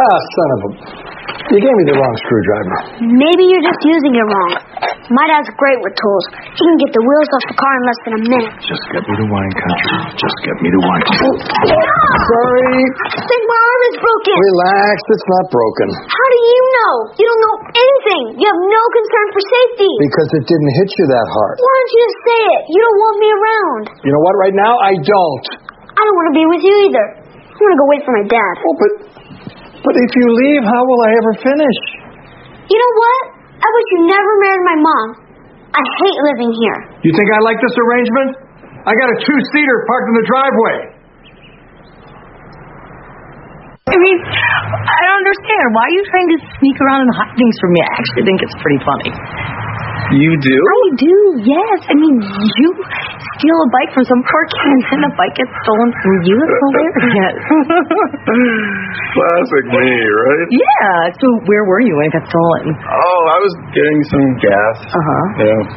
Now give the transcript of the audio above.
son of a... You gave me the wrong screwdriver. Maybe you're just using it wrong. My dad's great with tools. He can get the wheels off the car in less than a minute. Just get me to wine country. Just get me to wine country. Sorry. I think my arm is broken. Relax, it's not broken. How do you know? You don't know anything. You have no concern for safety. Because it didn't hit you that hard. Why don't you just say it? You don't want me around. You know what, right now, I don't. I don't want to be with you either. I want to go wait for my dad. Oh, but if you leave, how will I ever finish? You know what? I wish you never married my mom. I hate living here. You think I like this arrangement? I got a 2-seater parked in the driveway. I mean, I don't understand. Why are you trying to sneak around and hide things from me? I actually think it's pretty funny. You do? I do, yes. I mean, you steal a bike from some poor kid and then a bike gets stolen from you. It's hilarious. Classic me, right? Yeah. So where were you when it got stolen? Oh, I was getting some gas. Uh-huh. Yeah.